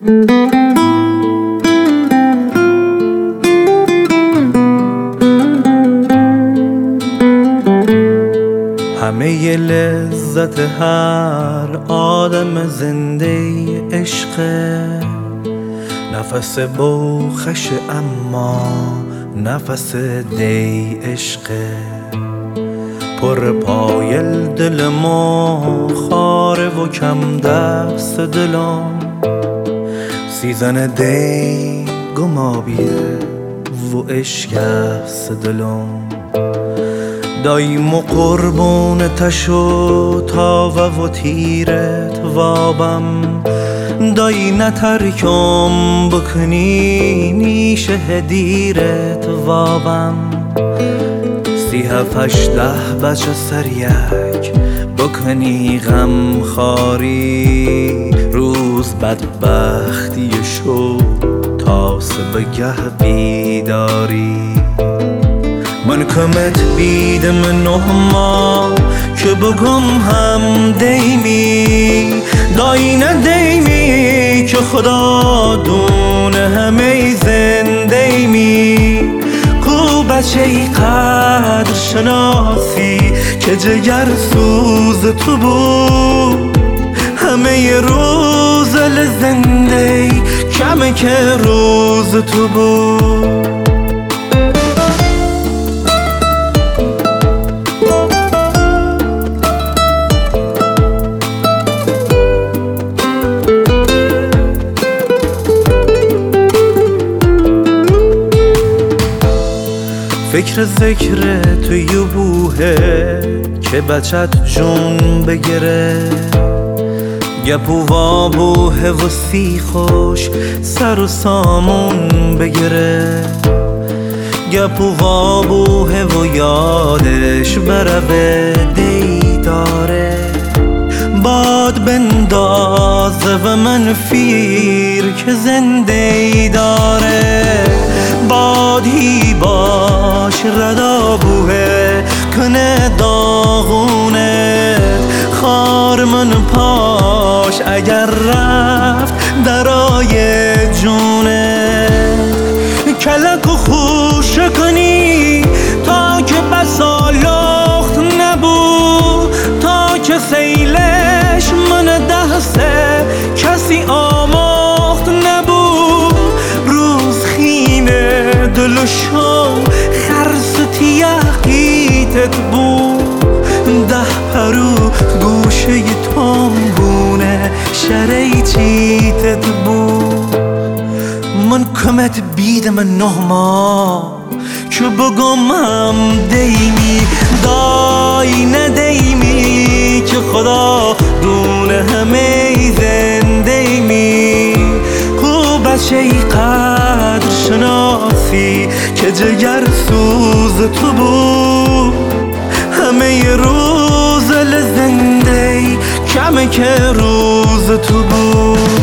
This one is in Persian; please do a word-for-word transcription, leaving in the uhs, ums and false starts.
همه ی لذت هر آدم زنده عشقه، نفس بوخش اما نفس دی عشقه. پر پایل دل ما خاره و کم دست دلم، سیزن دی گمابیه و عشق است دلم. دایم و قربون تشو تاوه و تیرت وابم، دایی نترکم بکنی نیشه دیرت وابم. سی هفت ده بچه سر یک بکنی غم خاری، روز بدبختی شو تا صبح بیداری. من کمت بیدم نه ما که بگم هم دیمی، دایی نه دیمی که خدا دونه همه زنده می. کو بچه ای قدر شناسی که جگر سوز تو بود، همه ی روز لزنده کمه که روز تو بود. فکر ذکر توی بوهه که بچت جون بگیره، گپ و وابوه و سی خوش سر و سامون بگیره. گپ و وابوه و یادش بره دی داره، باد بندازه و منفیر که زنده داره. بادی باش ردا بوه کنه داغونه، خار من پاش اگر رفت درای جونه. کلک و خوش کنی تا که بسا لخت نبود، تا که سیلش من دسته کسی آماخت نبود. روز خینه دلشو خرس تیقیتت بود، ده پرو گوشه تنبونه شرعی چیتت بود. من کمت بیدم نه ما که بگم هم دیمی، دایی نه دیمی که خدا دونه همه زنده می. کو بچه ای قدر شناسی که جگر سوز تو بود، همه ی روز لزنده کمه که روز تو بود.